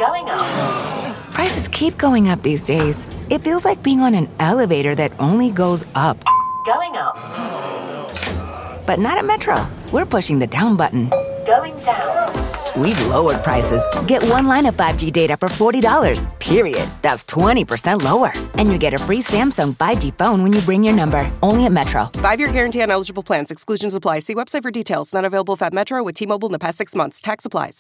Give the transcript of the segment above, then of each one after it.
Going up. Prices keep going up these days. It feels like being on an elevator that only goes up. Going up. But not at Metro. We're pushing the down button. Going down. We've lowered prices. Get one line of 5G data for $40, period. That's 20% lower. And you get a free Samsung 5G phone when you bring your number. Only at Metro. 5-year guarantee on eligible plans. Exclusions apply. See website for details. Not available at Metro with T-Mobile in the past 6 months. Tax applies.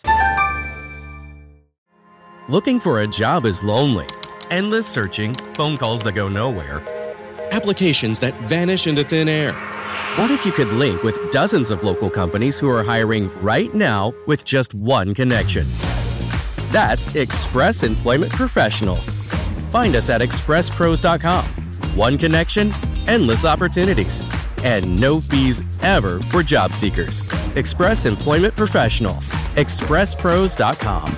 Looking for a job is lonely. Endless searching, phone calls that go nowhere, applications that vanish into thin air. What if you could link with dozens of local companies who are hiring right now with just one connection? That's Express Employment Professionals. Find us at expresspros.com. One connection, endless opportunities, and no fees ever for job seekers. Express Employment Professionals. expresspros.com.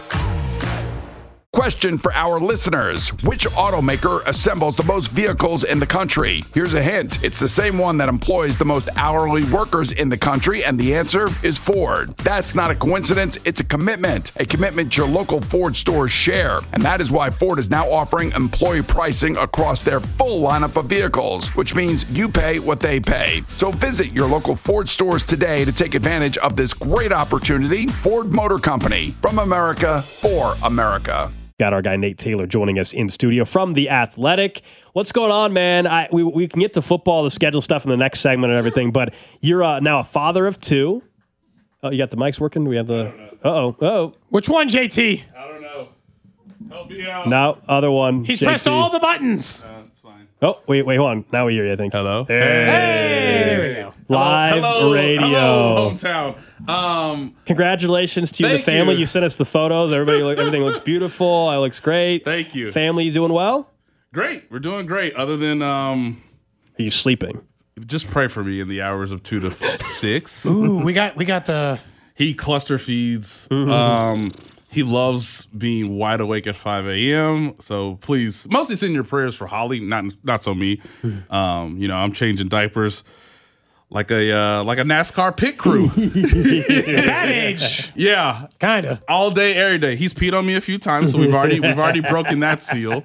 Question for our listeners. Which automaker assembles the most vehicles in the country? Here's a hint. It's the same one that employs the most hourly workers in the country, and the answer is Ford. That's not a coincidence. It's a commitment your local Ford stores share. And that is why Ford is now offering employee pricing across their full lineup of vehicles, which means you pay what they pay. So visit your local Ford stores today to take advantage of this great opportunity. Ford Motor Company, from America for America. Got our guy Nate Taylor joining us in studio from The Athletic. What's going on, man? We can get to football, the schedule stuff in the next segment and everything, but you're now a father of two. Oh, you got the mics working? Do we have the... Uh-oh. Which one, JT? I don't know. Help me out. No, other one. He's JT. pressed all the buttons. That's fine. Oh, wait, hold on. Now we hear you, I think. Hello? Hey. There we go. Live radio. Hello, hometown. Congratulations to you, the Thank family. you. You sent us the photos. Everything looks beautiful. It looks great. Thank you. Family doing well? Great. We're doing great. Other than Are you sleeping? just pray for me in the hours of 2 to 6. Ooh, we got the... He cluster feeds. Mm-hmm. He loves being wide awake at 5 a.m. So please, mostly send your prayers for Holly, not so me. I'm changing diapers like a NASCAR pit crew. At that age. Yeah, Kinda. all day, every day. He's peed on me a few times, so we've already broken that seal.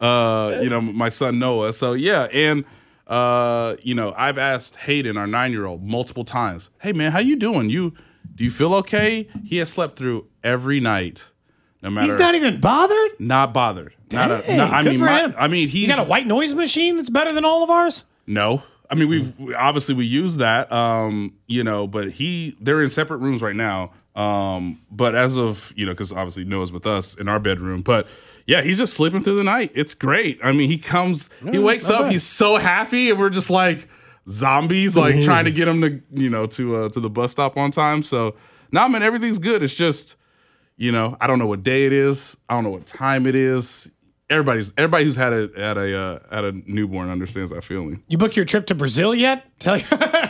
My son Noah. So yeah, and I've asked Hayden, our 9-year-old, multiple times. Hey man, how you doing? Do you feel okay? He has slept through every night. No matter. He's not even bothered? Not bothered. Dang, good for him. He's You got a white noise machine that's better than all of ours? No. I mean, we use that, but they're in separate rooms right now. But as of, because obviously Noah's with us in our bedroom, but yeah, he's just sleeping through the night. It's great. I mean, he wakes up, he's so happy, and we're just like zombies, like trying to get him to the bus stop on time. So man, everything's good. It's just, I don't know what day it is. I don't know what time it is. Everybody who's had a newborn understands that feeling. You booked your trip to Brazil yet? Tell you.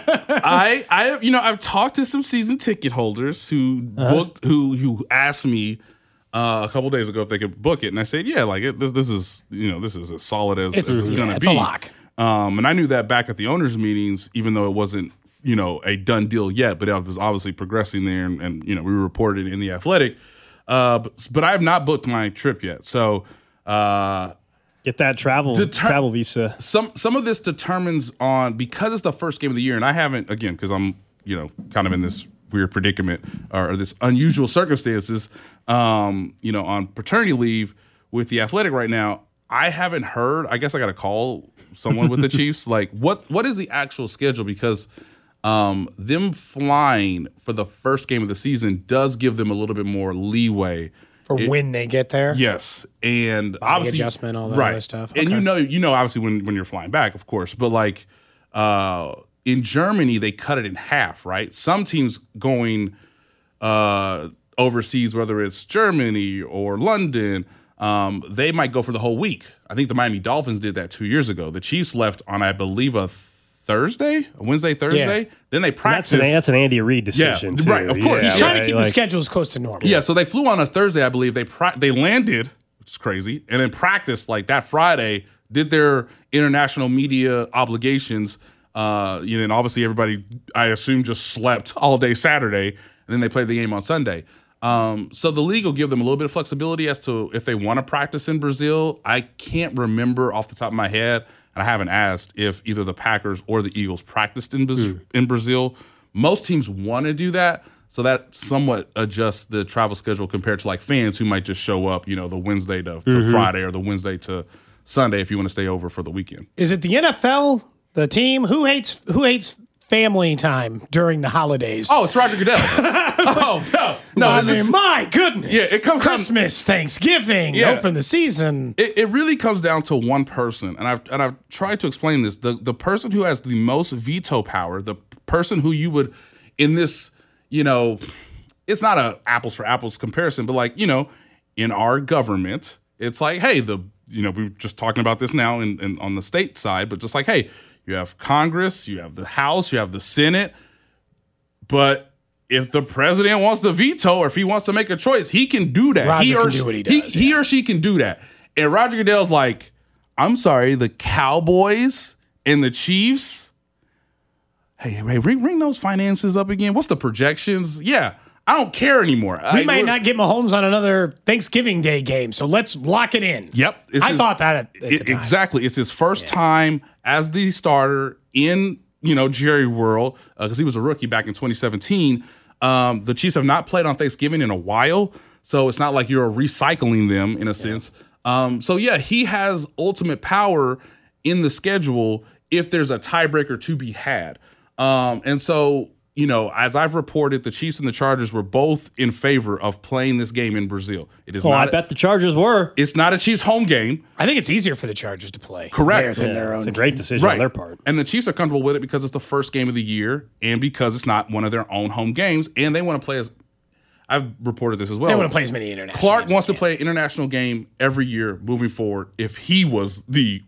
I've talked to some season ticket holders who booked, who asked me a couple days ago if they could book it, and I said, yeah, like this is as solid as it's gonna be. It's a lock. And I knew that back at the owners' meetings, even though it wasn't a done deal yet, but it was obviously progressing there, and we reported in The Athletic. But I have not booked my trip yet, so. Get that travel visa. Some of this determines on, because it's the first game of the year, and I haven't, again, because I'm kind of in this weird predicament or this unusual circumstances, on paternity leave with The Athletic right now. I haven't heard. I guess I got to call someone with the Chiefs. Like, what is the actual schedule? Because them flying for the first game of the season does give them a little bit more leeway. When they get there? Yes. And Body obviously adjustment, all that other stuff. And Okay. obviously when you're flying back, of course. But like in Germany, they cut it in half, right? Some teams going overseas, whether it's Germany or London, they might go for the whole week. I think the Miami Dolphins did that 2 years ago. The Chiefs left on, I believe, a Wednesday, Thursday. Yeah. Then they practiced. That's an Andy Reid decision, too. Right, of course. He's trying to keep the schedule as close to normal. Yeah, so they flew on a Thursday, I believe. They landed, which is crazy, and then practiced like that Friday, did their international media obligations. And obviously everybody, I assume, just slept all day Saturday, and then they played the game on Sunday. So the league will give them a little bit of flexibility as to if they want to practice in Brazil. I can't remember off the top of my head, and I haven't asked if either the Packers or the Eagles practiced in Brazil. Most teams want to do that, so that somewhat adjusts the travel schedule compared to like fans who might just show up, the Wednesday to Friday or the Wednesday to Sunday if you want to stay over for the weekend. Is it the NFL, the team? Who hates family time during the holidays? Oh, it's Roger Goodell. No. I mean, my goodness. Yeah, it comes Christmas, Thanksgiving, open the season. It really comes down to one person, and I've tried to explain this. The person who has the most veto power, the person who you would in this, it's not a apples for apples comparison, but in our government, it's like, hey, we're just talking about this now in on the state side, but just like, hey, you have Congress, you have the House, you have the Senate. But if the president wants to veto or if he wants to make a choice, he can do that. Roger can do what he does. He or she can do that. And Roger Goodell's like, I'm sorry, the Cowboys and the Chiefs, hey, ring those finances up again. What's the projections? Yeah, I don't care anymore. We might not get Mahomes on another Thanksgiving Day game, so let's lock it in. Yep. I thought that at the time. Exactly. It's his first time as the starter in, Jerry World, because he was a rookie back in 2017. The Chiefs have not played on Thanksgiving in a while, so it's not like you're recycling them in a sense. He has ultimate power in the schedule if there's a tiebreaker to be had. As I've reported, the Chiefs and the Chargers were both in favor of playing this game in Brazil. It is I bet the Chargers were. It's not a Chiefs home game. I think it's easier for the Chargers to play. Correct. Than their own. It's a great decision on their part. And the Chiefs are comfortable with it because it's the first game of the year and because it's not one of their own home games. And they want to play I've reported this as well. They want to play as many international Clark games wants to play an international game every year moving forward if he was the,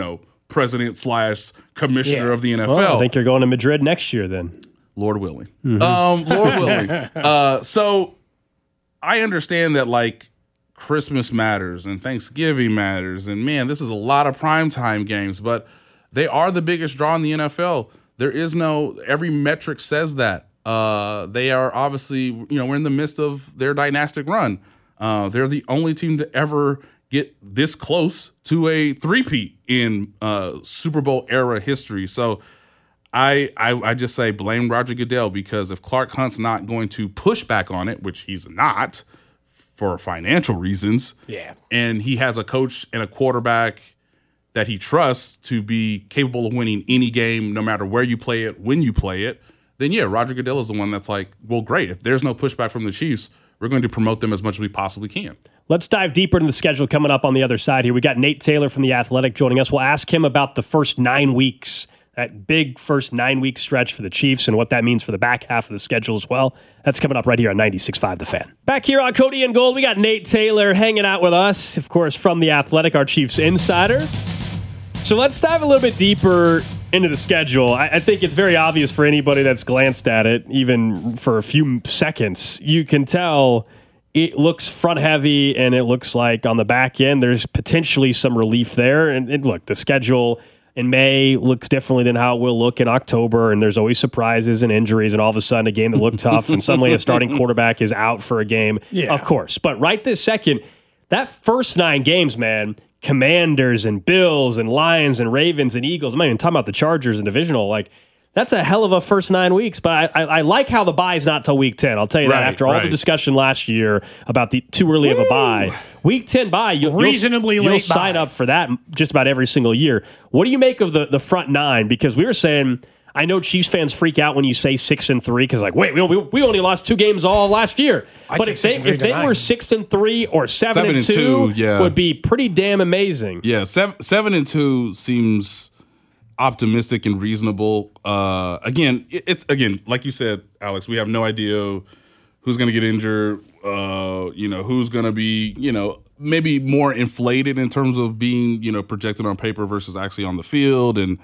president/commissioner of the NFL. Well, I think you're going to Madrid next year then. Lord willing. Lord willing. So I understand that Christmas matters and Thanksgiving matters. And man, this is a lot of primetime games, but they are the biggest draw in the NFL. There is every metric says that. They are obviously, we're in the midst of their dynastic run. They're the only team to ever get this close to a three-peat in Super Bowl era history. So I just say blame Roger Goodell, because if Clark Hunt's not going to push back on it, which he's not for financial reasons, and he has a coach and a quarterback that he trusts to be capable of winning any game, no matter where you play it, when you play it, then Roger Goodell is the one that's like, well, great. If there's no pushback from the Chiefs, we're going to promote them as much as we possibly can. Let's dive deeper into the schedule coming up on the other side here. We got Nate Taylor from The Athletic joining us. We'll ask him about the first 9 weeks, that big first 9-week stretch for the Chiefs and what that means for the back half of the schedule as well. That's coming up right here on 96.5 The Fan. Back here on Cody and Gold, we got Nate Taylor hanging out with us, of course, from The Athletic, our Chiefs insider. So let's dive a little bit deeper into the schedule. I think it's very obvious for anybody that's glanced at it, even for a few seconds. You can tell it looks front heavy, and it looks like on the back end there's potentially some relief there. And look, the schedule in May looks differently than how it will look in October, and there's always surprises and injuries, and all of a sudden a game that looked tough, and suddenly a starting quarterback is out for a game. Of course. But right this second, that first 9 games, man, Commanders and Bills and Lions and Ravens and Eagles, I'm not even talking about the Chargers and divisional, that's a hell of a first 9 weeks, but I like how the bye is not till week 10. I'll tell you that after all the discussion last year about the too early of a bye. Week 10 bye, you'll sign up for that just about every single year. What do you make of the front 9? Because we were saying, I know Chiefs fans freak out when you say 6-3 because wait, we only lost 2 games all last year. But if they were 6-3 or 7-2, would be pretty damn amazing. Yeah, 7-2 seems optimistic and reasonable. It's like you said, Alex, we have no idea who's going to get injured, who's going to be, maybe more inflated in terms of being, projected on paper versus actually on the field. And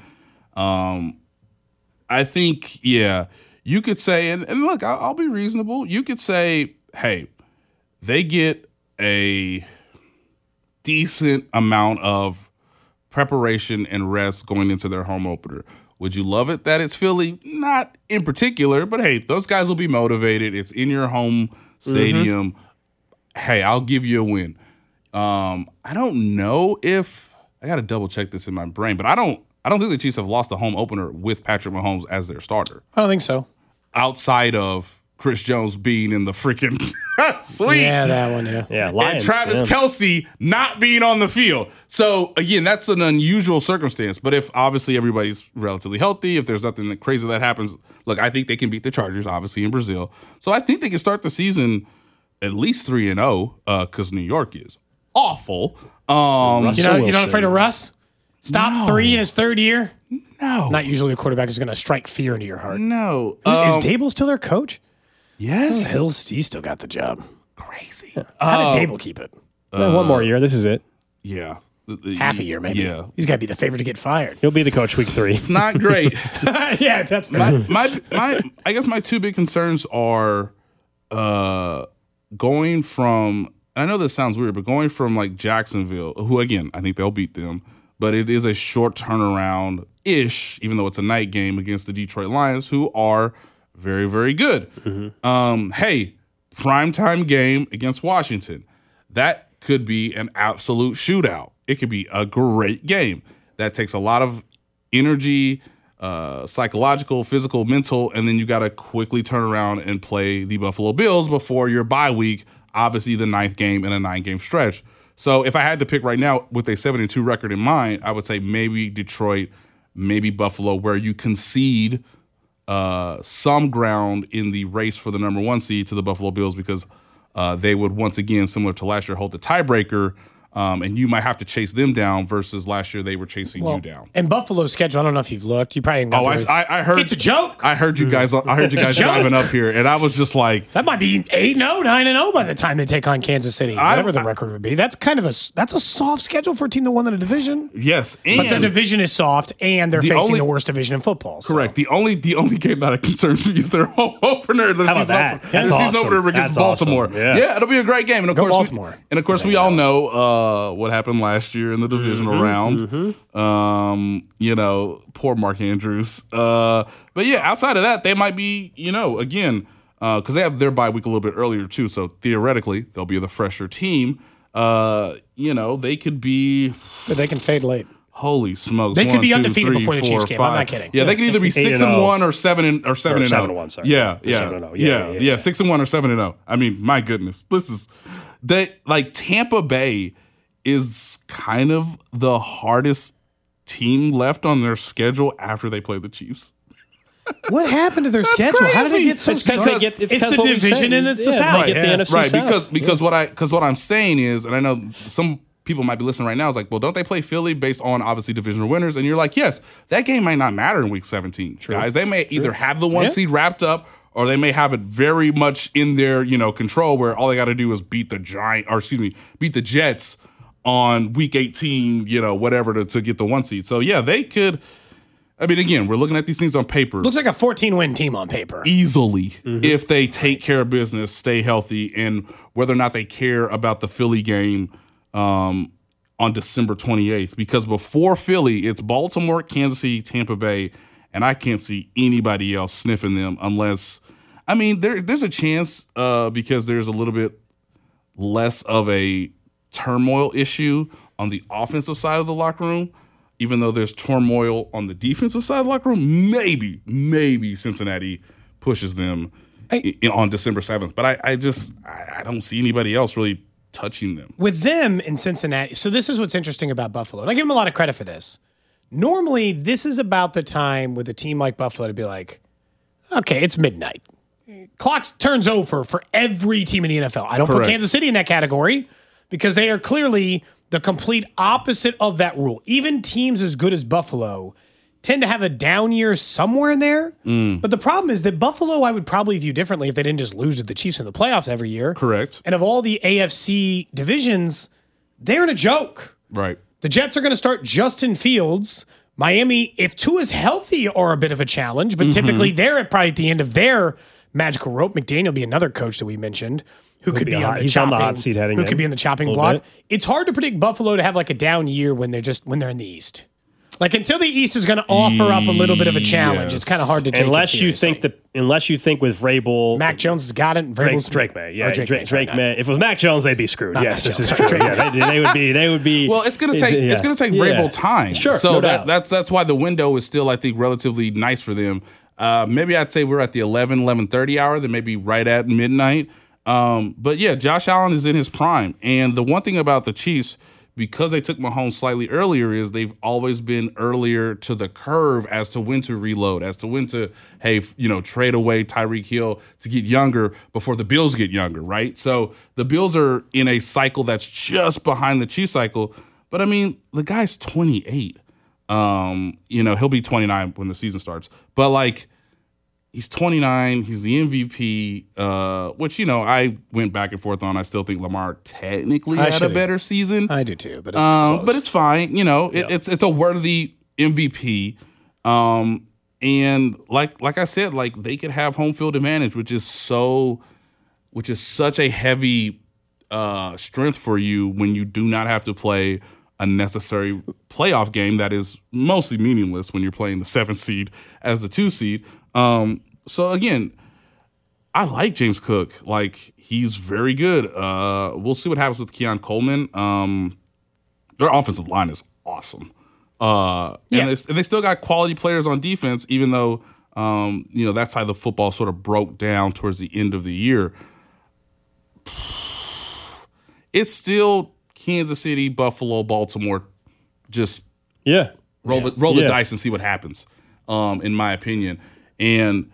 I think, you could say, and look, I'll be reasonable. You could say, hey, they get a decent amount of preparation and rest going into their home opener. Would you love it that it's Philly? Not in particular, but hey, those guys will be motivated. It's in your home stadium. Hey, I'll give you a win. I don't know if I got to double check this in my brain, but I don't think the Chiefs have lost a home opener with Patrick Mahomes as their starter. I don't think so. Outside of Chris Jones being in the freaking suite. Yeah, that one, yeah. Yeah, And Lions. Travis Kelce not being on the field. So, again, that's an unusual circumstance. But if obviously everybody's relatively healthy, if there's nothing crazy that happens, look, I think they can beat the Chargers, obviously, in Brazil. So I think they can start the season at least 3-0 because New York is awful. Russell You're not Wilson. afraid of Russ? Stop 3 in his third year? No. Not usually a quarterback who's going to strike fear into your heart. No. Is Dable still their coach? Yes. He still got the job. Crazy. How did Dable keep it? One more year. This is it. Yeah. Half a year, maybe. Yeah. He's got to be the favorite to get fired. He'll be the coach week 3. It's not great. Yeah, that's fair. I guess my two big concerns are going from, I know this sounds weird, but going from like Jacksonville, who again, I think they'll beat them, but it is a short turnaround-ish, even though it's a night game against the Detroit Lions, who are very, very good. Hey, primetime game against Washington. That could be an absolute shootout. It could be a great game. That takes a lot of energy, psychological, physical, mental, and then you got to quickly turn around and play the Buffalo Bills before your bye week, obviously the 9th game in a 9-game stretch. So if I had to pick right now with a 7-2 record in mind, I would say maybe Detroit, maybe Buffalo, where you concede some ground in the race for the number 1 seed to the Buffalo Bills because they would once again, similar to last year, hold the tiebreaker. And you might have to chase them down versus last year they were chasing you down. And Buffalo's schedule, I don't know if you've looked. You probably ain't got I heard it's a joke. I heard you guys. I heard you guys driving up here, and I was just like, That might be 8-0, 9-0 by the time they take on Kansas City. Whatever the record would be. That's kind of a soft schedule for a team that won the division. yes, But their and division is soft, and they're facing the worst division in football. So. correct. The only game that concerns me is their home opener. Their How about season that? opener, That's their season awesome. opener against That's awesome. Baltimore. Yeah. It'll be a great game. And of Go course, Baltimore. we all know what happened last year in the divisional round. Poor Mark Andrews. But yeah, outside of that, they might be, again, because they have their bye week a little bit earlier too. So theoretically, they'll be the fresher team. They could be. But they can fade late. Holy smokes! They could 1, be 2, undefeated 3, before the 4, Chiefs game. 5. I'm not kidding. Yeah, they could either be 6-1 or 7-0. 7-1, sorry. Yeah, Or 7-0. Yeah. 6-1 or 7-0. I mean, my goodness, this is Tampa Bay is kind of the hardest team left on their schedule after they play the Chiefs. What happened to their schedule? How did they get so It's because sorry? they get It's the division and it's the South. They get the NFC Right, South. because what I'm saying is, and I know some people might be listening right now, is like, well, don't they play Philly based on obviously divisional winners? And you're like, yes, that game might not matter in week 17, guys. They may either have the 1 seed wrapped up, or they may have it very much in their control, where all they got to do is beat the Jets on week 18, whatever to get the 1 seed. So yeah, they could. I mean, again, we're looking at these things on paper. Looks like a 14-win team on paper. Easily, if they take care of business, stay healthy, and whether or not they care about the Philly game on December 28th. Because before Philly, it's Baltimore, Kansas City, Tampa Bay, and I can't see anybody else sniffing them unless, I mean, there's a chance because there's a little bit less of a turmoil issue on the offensive side of the locker room. Even though there's turmoil on the defensive side of the locker room, maybe Cincinnati pushes them on December 7th. But I don't see anybody else really touching them. With them in Cincinnati, so this is what's interesting about Buffalo, and I give them a lot of credit for this. Normally, this is about the time with a team like Buffalo to be like, okay, it's midnight. Clock turns over for every team in the NFL. I don't put Correct. Kansas City in that category because they are clearly the complete opposite of that rule. Even teams as good as Buffalo tend to have a down year somewhere in there. But the problem is that Buffalo I would probably view differently if they didn't just lose to the Chiefs in the playoffs every year. Correct. And of all the AFC divisions, they're in a joke. Right. The Jets are going to start Justin Fields. Miami, if Tua's healthy, are a bit of a challenge, but typically they're probably at the end of their magical rope. McDaniel will be another coach that we mentioned who could be on the he's chopping, on the hot seat heading who in could be in the chopping a little block. bit. It's hard to predict Buffalo to have like a down year when they're in the East. Like until the East is going to offer up a little bit of a challenge, it's kind of hard to take unless it you seriously. unless you think with Vrabel, Mac Jones has got it. Drake May, yeah, Drake May. If it was Mac Jones, they'd be screwed. Not Yes, Mac this is Jones. true. Yeah, they would be. Well, it's gonna take Vrabel time. Sure, so no doubt. that's why the window is still, I think, relatively nice for them. Maybe I'd say we're at the 11:30 hour, then maybe right at midnight. But yeah, Josh Allen is in his prime, and the one thing about the Chiefs, because they took Mahomes slightly earlier, is they've always been earlier to the curve as to when to reload, as to when to, trade away Tyreek Hill to get younger before the Bills get younger, right? So the Bills are in a cycle that's just behind the Chiefs cycle. But I mean, the guy's 28. He'll be 29 when the season starts. But like, he's 29. He's the MVP, which, I went back and forth on. I still think Lamar technically had a better season. I do too, but it's close. But it's fine. It's a worthy MVP. And like I said, like they could have home field advantage, which is such a heavy strength for you when you do not have to play a necessary playoff game that is mostly meaningless when you're playing the 7th seed as the 2 seed. So again, I like James Cook. Like, he's very good. We'll see what happens with Keon Coleman. Their offensive line is awesome. And they still got quality players on defense, even though, that's how the football sort of broke down towards the end of the year. It's still Kansas City, Buffalo, Baltimore. Just roll the dice and see what happens, in my opinion. And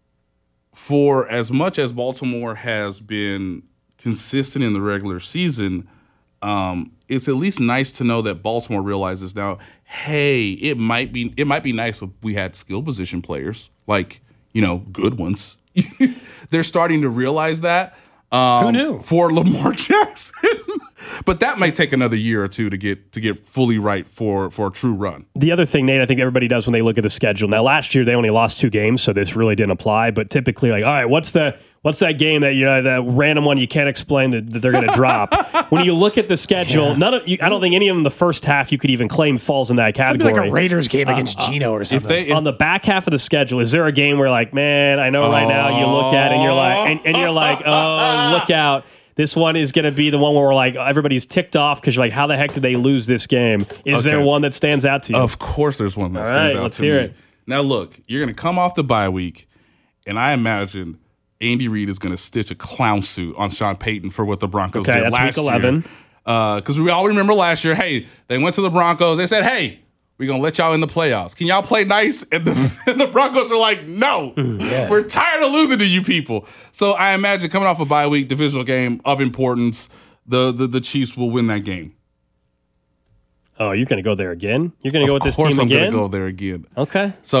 for as much as Baltimore has been consistent in the regular season, it's at least nice to know that Baltimore realizes now, hey, it might be nice if we had skill position players, like, good ones. They're starting to realize that. Who knew? For Lamar Jackson. But that might take another year or two to get fully right for a true run. The other thing, Nate, I think everybody does when they look at the schedule. Now, last year they only lost 2 games, so this really didn't apply. But typically, like, all right, what's that game that that random one you can't explain that they're going to drop? When you look at the schedule, I don't think any of them in the first half you could even claim falls in that category. Like a Raiders game against Geno or something. On the back half of the schedule, is there a game where, like, man, I know right now you look at it and you're like, and you're like, oh, look out. This one is going to be the one where we're like, everybody's ticked off because you're like, how the heck did they lose this game? Is there one that stands out to you? Of course there's one that stands out to me. Let's hear it. Now, look, you're going to come off the bye week, and I imagine Andy Reid is going to stitch a clown suit on Sean Payton for what the Broncos did that's last week 11. year. Because we all remember last year, hey, they went to the Broncos. They said, hey, we're going to let y'all in the playoffs. Can y'all play nice? And the Broncos were like, no, we're tired of losing to you people. So I imagine coming off a bye week, divisional game of importance, the Chiefs will win that game. Oh, you're going to go there again? You're going to go with this team again? Of course I'm going to go there again. Okay. So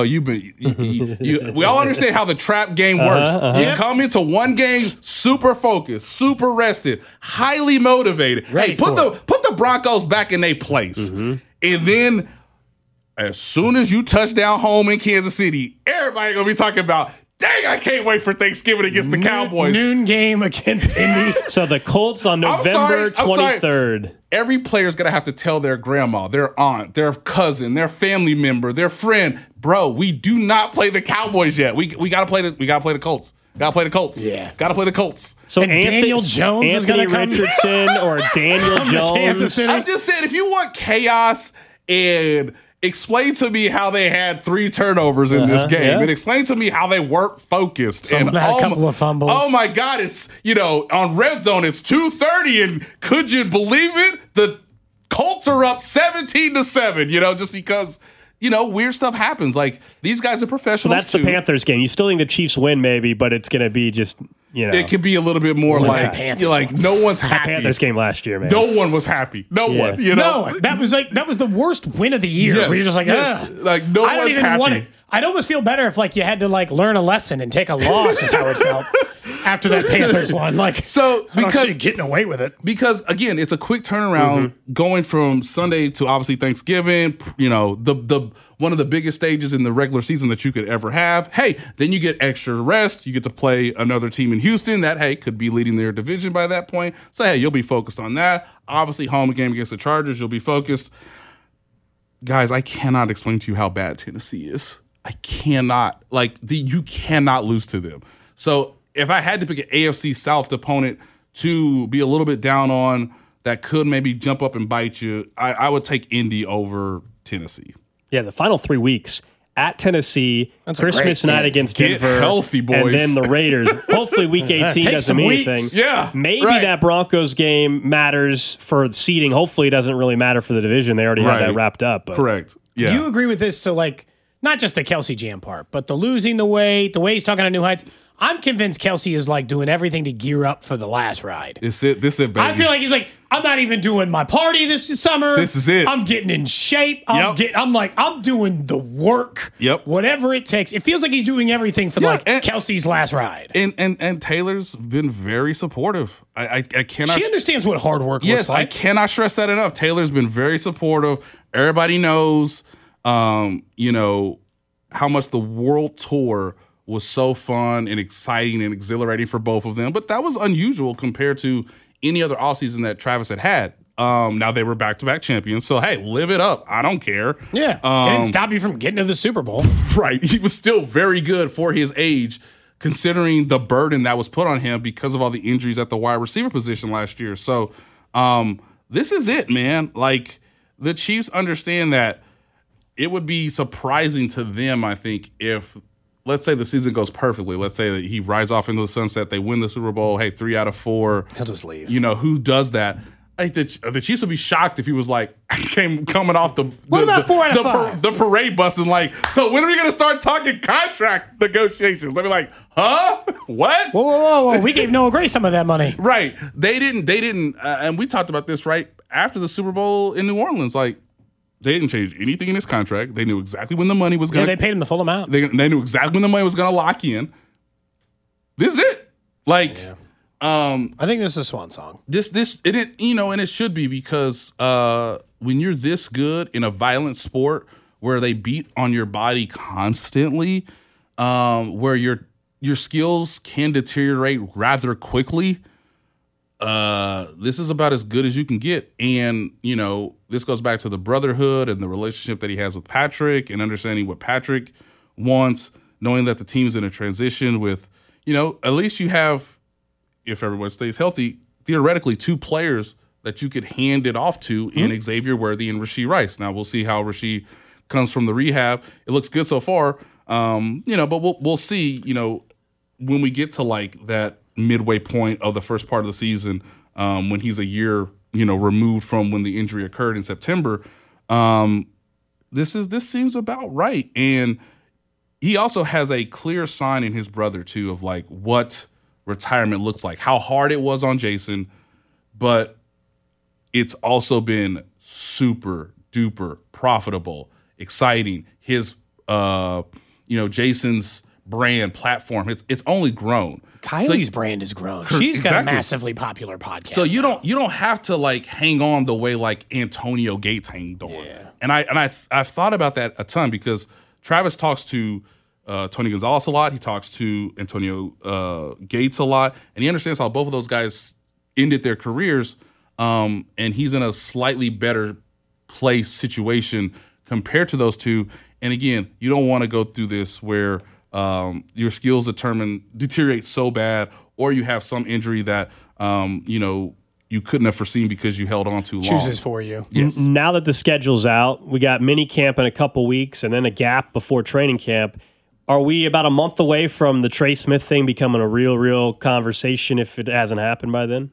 we all understand how the trap game works. You come into one game super focused, super rested, highly motivated. Ready put the Broncos back in their place. And then as soon as you touch down home in Kansas City, everybody going to be talking about, dang, I can't wait for Thanksgiving against the Cowboys. Noon game against Indy. So the Colts on November 23rd. Every player's going to have to tell their grandma, their aunt, their cousin, their family member, their friend, bro, we do not play the Cowboys yet. We got to play the Colts. Got to play the Colts. Yeah. Got to play the Colts. So Daniel Jones is Anthony going to come. Richardson or Daniel Jones. I'm just saying, if you want chaos and explain to me how they had 3 turnovers in this game, and explain to me how they weren't focused. Some and had a couple of fumbles. Oh my God, it's, on Red Zone, it's 2:30, and could you believe it? The Colts are up 17-7, just because, weird stuff happens. Like, these guys are professionals. So that's too. the Panthers game. You still think the Chiefs win, maybe, but it's going to be just, It could be a little bit more like no one's happy. Panthers game last year, man. No one was happy. No one, No, that was the worst win of the year. Yes, where you're just like, like no one's happy. I'd almost feel better if you had to learn a lesson and take a loss is how it felt after that Panthers one. Because getting away with it. Because again, it's a quick turnaround going from Sunday to obviously Thanksgiving, the one of the biggest stages in the regular season that you could ever have. Hey, then you get extra rest. You get to play another team in Houston that, hey, could be leading their division by that point. So, hey, you'll be focused on that. Obviously, home game against the Chargers, you'll be focused. guys, I cannot explain to you how bad Tennessee is. I cannot. You cannot lose to them. So if I had to pick an AFC South opponent to be a little bit down on that could maybe jump up and bite you, I would take Indy over Tennessee. Yeah, the final 3 weeks at Tennessee, Christmas night against Get Denver, healthy, boys. and then the Raiders. Hopefully week 18 doesn't mean anything. Yeah, maybe right. that Broncos game matters for seeding. Hopefully it doesn't really matter for the division. They already had that wrapped up. But. Correct. Yeah. Do you agree with this? So, not just the Kelsey Jam part, but the losing the weight, the way he's talking on New Heights. I'm convinced Kelsey is doing everything to gear up for the last ride. This it, baby. I feel like he's I'm not even doing my party this summer. This is it. I'm getting in shape. I'm doing the work. Yep. Whatever it takes. It feels like he's doing everything for Kelsey's last ride. And Taylor's been very supportive. I cannot. She understands what hard work looks like. I cannot stress that enough. Taylor's been very supportive. Everybody knows, how much the world tour was so fun and exciting and exhilarating for both of them. But that was unusual compared to any other offseason that Travis had. Now they were back-to-back champions, so hey, live it up. I don't care. Yeah, it didn't stop you from getting to the Super Bowl. Right. He was still very good for his age, considering the burden that was put on him because of all the injuries at the wide receiver position last year. So this is it, man. The Chiefs understand that it would be surprising to them, I think, if, let's say the season goes perfectly. Let's say that he rides off into the sunset. They win the Super Bowl. Hey, 3 out of 4. He'll just leave. Who does that? The Chiefs would be shocked if he was coming off the 4 out of 5? The parade bus and so when are we going to start talking contract negotiations? They'll be like, huh? What? Whoa. We gave Noah Gray some of that money. Right. They didn't, and we talked about this right after the Super Bowl in New Orleans. They didn't change anything in his contract. They knew exactly when the money was going to. Yeah, they paid him the full amount. They knew exactly when the money was going to lock in. This is it. I think this is a swan song. And it should be because when you're this good in a violent sport where they beat on your body constantly, where your skills can deteriorate rather quickly, this is about as good as you can get. And, this goes back to the brotherhood and the relationship that he has with Patrick and understanding what Patrick wants, knowing that the team's in a transition with, at least you have, if everyone stays healthy, theoretically 2 players that you could hand it off to in Xavier Worthy and Rashee Rice. Now we'll see how Rashee comes from the rehab. It looks good so far. But we'll see, when we get to that midway point of the first part of the season, when he's a year, removed from when the injury occurred in September. This seems about right. And he also has a clear sign in his brother too of what retirement looks like, how hard it was on Jason, but it's also been super duper profitable, exciting. His, Jason's brand platform, it's only grown. Kylie's brand has grown. She's got a massively popular podcast. So you don't have to hang on the way Antonio Gates hanged on. Yeah. And I've thought about that a ton because Travis talks to Tony Gonzalez a lot. He talks to Antonio Gates a lot, and he understands how both of those guys ended their careers. And he's in a slightly better place situation compared to those two. And again, you don't want to go through this where your skills deteriorate so bad, or you have some injury that you couldn't have foreseen because you held on too long. Chooses for you. Yes. Now that the schedule's out, we got mini camp in a couple weeks and then a gap before training camp. Are we about a month away from the Trey Smith thing becoming a real conversation if it hasn't happened by then?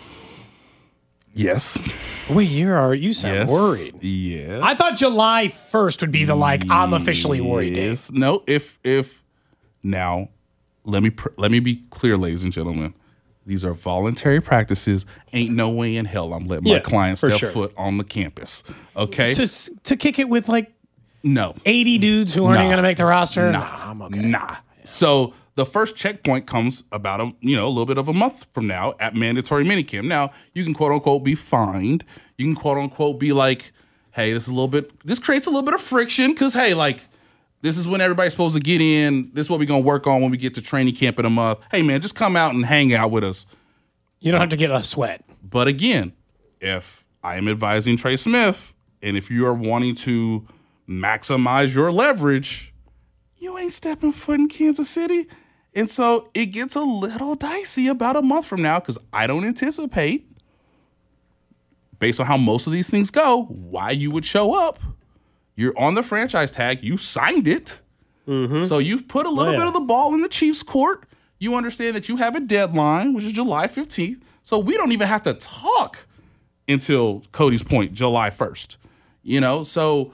Yes. Wait, you sound worried. Yes. I thought July 1st would be the I'm officially worried day. Yes. No, if now let me be clear, ladies and gentlemen. These are voluntary practices. Ain't no way in hell I'm letting my client step foot on the campus. Okay? To kick it with no 80 dudes who aren't even going to make the roster? Nah, I'm okay. Nah. Yeah. So the first checkpoint comes about a little bit of a month from now at mandatory minicamp. Now, you can quote unquote be fined. You can quote unquote be hey, this creates a little bit of friction because hey, this is when everybody's supposed to get in. This is what we're going to work on when we get to training camp in a month. Hey, man, just come out and hang out with us. You don't have to get a sweat. But again, if I am advising Trey Smith And if you are wanting to maximize your leverage, you ain't stepping foot in Kansas City. And so it gets a little dicey about a month from now because I don't anticipate, based on how most of these things go, why you would show up. You're on the franchise tag. You signed it. So you've put a little bit of the ball in the Chiefs' court. You understand that you have a deadline, which is July 15th. So we don't even have to talk until Cody's point, July 1st. You know, so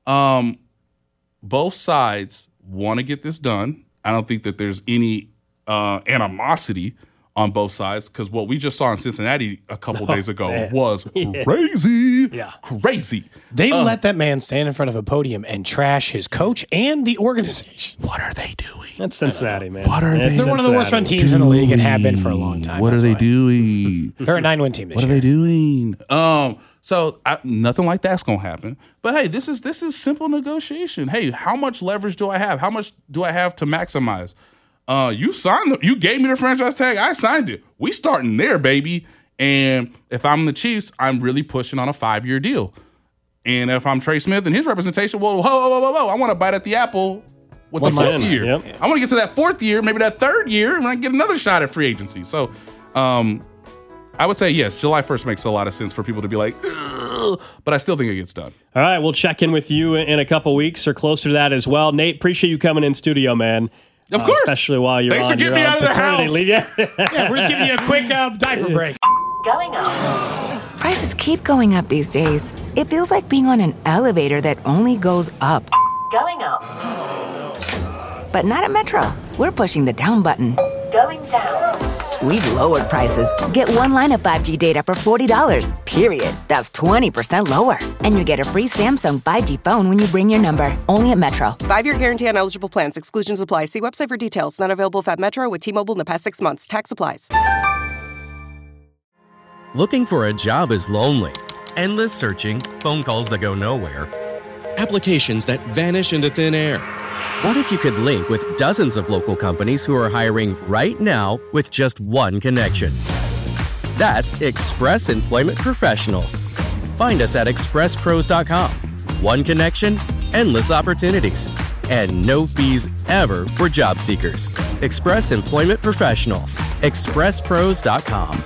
both sides want to get this done. I don't think that there's any animosity on both sides because what we just saw in Cincinnati a couple days ago was crazy. Yeah. Crazy. They let that man stand in front of a podium and trash his coach and the organization. What are they doing? That's Cincinnati, man. What are they? They're one of the worst run teams in the league and have been for a long time. What are they doing? They're a 9-win team this year. What are they doing? So nothing like that's gonna happen. But hey, this is simple negotiation. Hey, how much leverage do I have? How much do I have to maximize? You gave me the franchise tag. I signed it. We starting there, baby. And if I'm the Chiefs, I'm really pushing on a 5-year deal. And if I'm Trey Smith and his representation, whoa, I want to bite at the apple with the first year. Yep. I want to get to that 4th year, maybe that 3rd year, and I get another shot at free agency. So, I would say yes, July 1st makes a lot of sense for people to be like, ugh, but I still think it gets done. All right, we'll check in with you in a couple weeks or closer to that as well. Nate, appreciate you coming in studio, man. Of course. Especially while you're Thanks on for getting me out of the house. Yeah, we're just giving you a quick diaper break. Going up. Prices keep going up these days. It feels like being on an elevator that only goes up. Going up. But not at Metro. We're pushing the down button. Going down. We've lowered prices. Get one line of 5G data for $40, period. That's 20% lower. And you get a free Samsung 5G phone when you bring your number. Only at Metro. 5-year guarantee on eligible plans. Exclusions apply. See website for details. Not available if at Metro with T-Mobile in the past 6 months. Tax applies. Looking for a job is lonely. Endless searching, phone calls that go nowhere, applications that vanish into thin air. What if you could link with dozens of local companies who are hiring right now with just one connection? That's Express Employment Professionals. Find us at expresspros.com. One connection, endless opportunities, and no fees ever for job seekers. Express Employment Professionals. expresspros.com.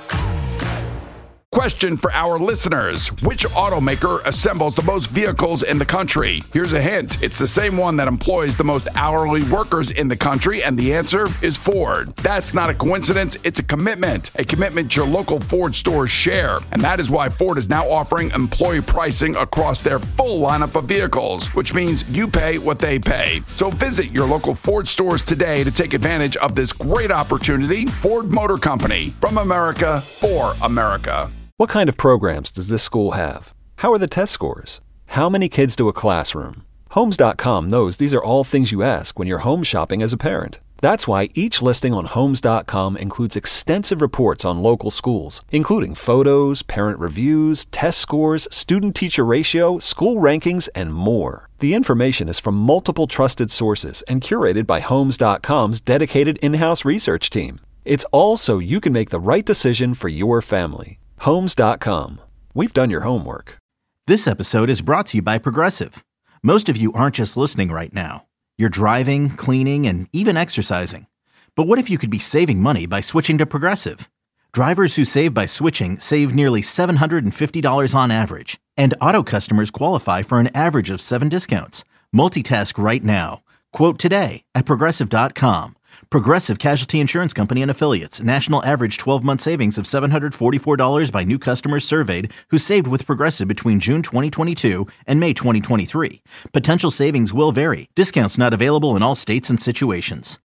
Question for our listeners. Which automaker assembles the most vehicles in the country? Here's a hint. It's the same one that employs the most hourly workers in the country, and the answer is Ford. That's not a coincidence. It's a commitment your local Ford stores share. And that is why Ford is now offering employee pricing across their full lineup of vehicles, which means you pay what they pay. So visit your local Ford stores today to take advantage of this great opportunity. Ford Motor Company, from America for America. What kind of programs does this school have? How are the test scores? How many kids do a classroom? Homes.com knows these are all things you ask when you're home shopping as a parent. That's why each listing on Homes.com includes extensive reports on local schools, including photos, parent reviews, test scores, student-teacher ratio, school rankings, and more. The information is from multiple trusted sources and curated by Homes.com's dedicated in-house research team. It's all so you can make the right decision for your family. Homes.com. We've done your homework. This episode is brought to you by Progressive. Most of you aren't just listening right now. You're driving, cleaning, and even exercising. But what if you could be saving money by switching to Progressive? Drivers who save by switching save nearly $750 on average. And auto customers qualify for an average of 7 discounts. Multitask right now. Quote today at Progressive.com. Progressive Casualty Insurance Company and Affiliates. National average 12-month savings of $744 by new customers surveyed who saved with Progressive between June 2022 and May 2023. Potential savings will vary. Discounts not available in all states and situations.